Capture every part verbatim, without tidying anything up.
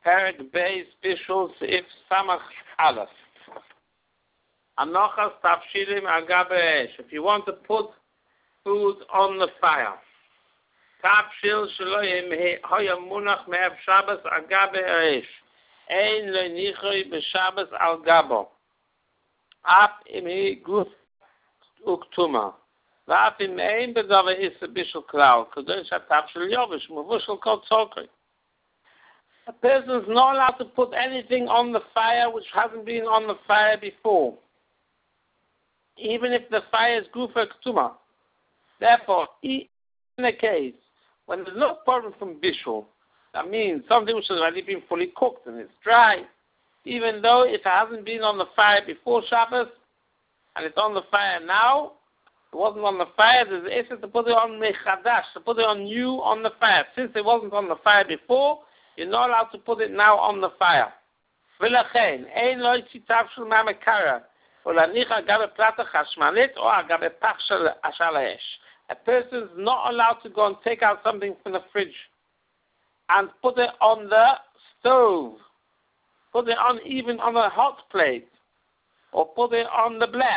Perek Beis Bishul Seif Samach Aleph. Anochas Tafshilim Agabe Esh. If you want to put food on the fire, Tafshil Shaloyim Hoya Munach Me'ev Shabbos Agabe Esh. Ein Lo Nichoy B'Shabbos Al Gabo. Af Im Hi Guf Uktuma. Va'af Im Ein B'Dava Issa Bishul Klau. Kadosh HaTafshil Yovish Mavushal Kol Tzolkei. A person is not allowed to put anything on the fire which hasn't been on the fire before, even if the fire is gufa ktuma. Therefore, in a case when there's no problem from bishul, that means something which has already been fully cooked and it's dry, even though if it hasn't been on the fire before Shabbos and it's on the fire now, it wasn't on the fire, there's issue to put it on mechadash, to put it on new on the fire. Since it wasn't on the fire before, you're not allowed to put it now on the fire. V'lachein, ein lo yitzitav shel ma'amekara, u'lanich agabe plata chashmalit or agabe pach shel ashal ha'esh. A person is not allowed to go and take out something from the fridge and put it on the stove, put it on even on a hot plate, or put it on the blech.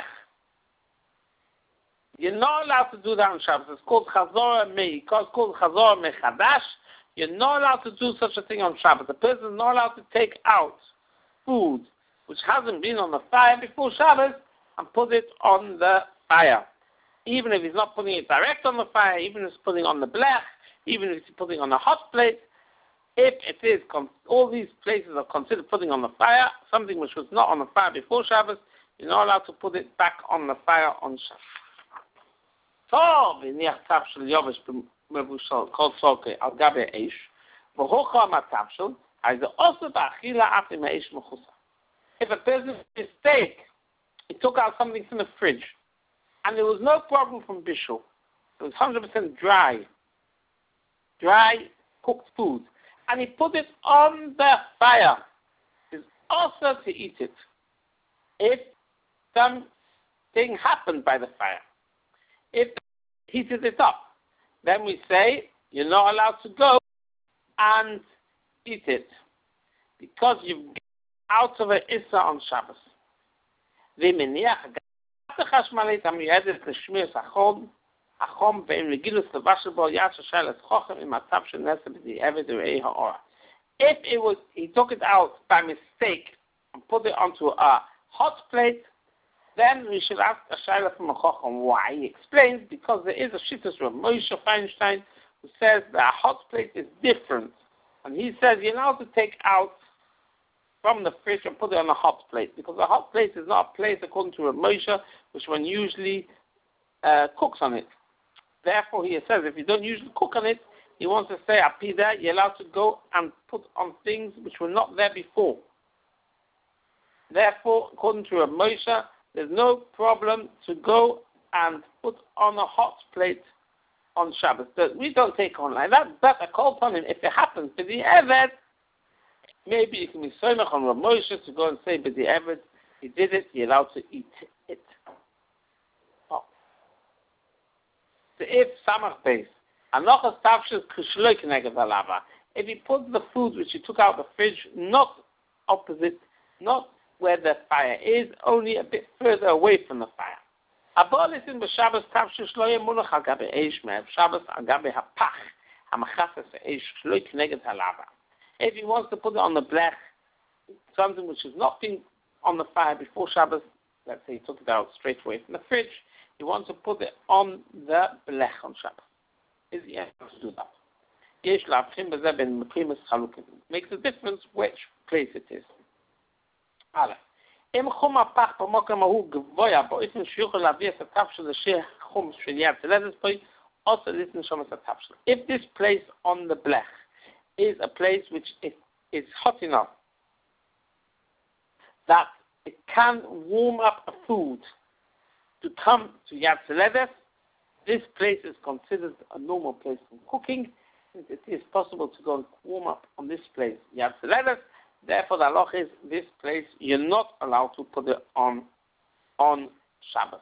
You're not allowed to do that on Shabbos. It's called chazor me. It's called chazor mechadash. You're not allowed to do such a thing on Shabbos. The person is not allowed to take out food which hasn't been on the fire before Shabbos and put it on the fire. Even if he's not putting it direct on the fire, even if he's putting it on the blech, even if he's putting it on a hot plate, if it is, all these places are considered putting on the fire, something which was not on the fire before Shabbos, you're not allowed to put it back on the fire on Shabbos. Called Soke Al Gabe Eish, V'hocha Matavshel, as the also Ba'achila Afim Eish Mechusa. If a person mistake, he took out something from the fridge, and there was no problem from bishul, it was one hundred percent dry, dry cooked food, and he put it on the fire, it's also to eat it. If something happened by the fire, if he heated it up, then we say you're not allowed to go and eat it because you've got out of an issa on Shabbos. If it was, he took it out by mistake and put it onto a hot plate, then we should ask a shayla from a chacham why. He explains because there is a shittus from Moshe Feinstein who says that a hot plate is different, and he says you're allowed to take out from the fridge and put it on a hot plate because a hot plate is not a place according to Rav Moshe which one usually uh, cooks on it. Therefore, he says if you don't usually cook on it, he wants to say apida you're allowed to go and put on things which were not there before. Therefore, according to Rav Moshe, there's no problem to go and put on a hot plate on Shabbos. We don't take on like that, but I call upon him if it happens to the Evet, maybe you can be soymach on Rav Moshe to go and say, but the Evet, he did it, you're allowed to eat it. Oh. So if Samach base, Anochas Tavshis Krishloi Keneged Alava, if he put the food which he took out of the fridge, not opposite, not where the fire is, only a bit further away from the fire. Abolisin b'Shabbos Tavshis Lo Yemunach Al Gabe Eish Me'ev Shabbos Al Gabe Hapach Hamachasas Eish Shloi Keneged Alava. If he wants to put it on the blech, something which has not been on the fire before Shabbos, let's say he took it out straight away from the fridge, he wants to put it on the blech on Shabbos. Is he able to do that? Yesh La'avchim B'zeh Ben Meprimus Chalukim. Makes a difference which place it is. Aleph. Im chum hapach b'mokem hahu gvoya bo'ifin sheyuchel lavi es hatavshel l'sheh chum shel yad tzeledes boi also listen shom es hatavshel. If this place on the blech is a place which is, is hot enough that it can warm up a food to come to Yad Tzeledes, this place is considered a normal place for cooking, since it is possible to go and warm up on this place, Yad Tzeledes. Therefore, the halach is this place you're not allowed to put it on on Shabbos.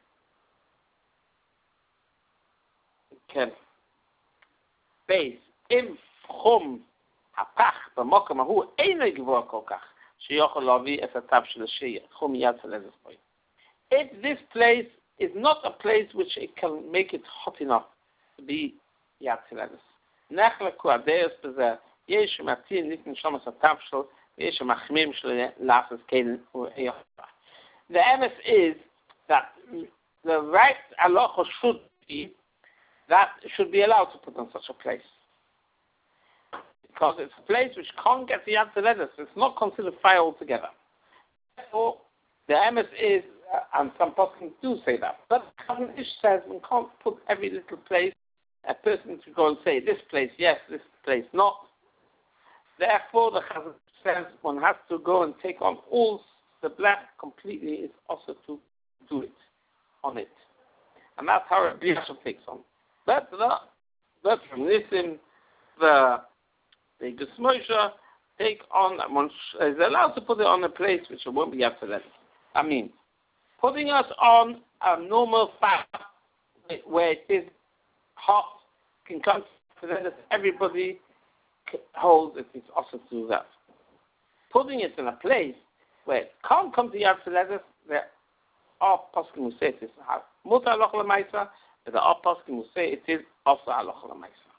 Okay. Base im Chum הפח במוקם ההוא אינו גבוה כל כך שיוכל להביא את הטב של השיער, חום יד צלזס בו. If this place is not a place which it can make it hot enough to be יד צלזס. נחלקו הדייס בזה, יש שמעטים ניתן שם את הטב שלו, ויש שמחמים שלו לעשות כן ויוחדה. The emes is that the right halacha should be that it should be allowed to put on such a place. Because it's a place which can't get the Yad Tzeledes. It's not considered fire altogether. Therefore, the emes is, uh, and some persons do say that, but Chazon Ish says we can't put every little place, a person to go and say, this place yes, this place not. Therefore, the Chazon Ish says one has to go and take on all the black completely, is also to do it, on it. And that's how Rabbi Yashav takes on. But, the, but from Nissim, the The Gesmosha take on, one is allowed to put it on a place which it won't be up to them. I mean, putting us on a normal fire where it is hot can come to that everybody holds it is also to do that. Putting it in a place where it can't come to Yad Tzeledes, there are poskim who say it is mutar halacha l'maisa, but there are poskim who say it is also halacha l'maisa.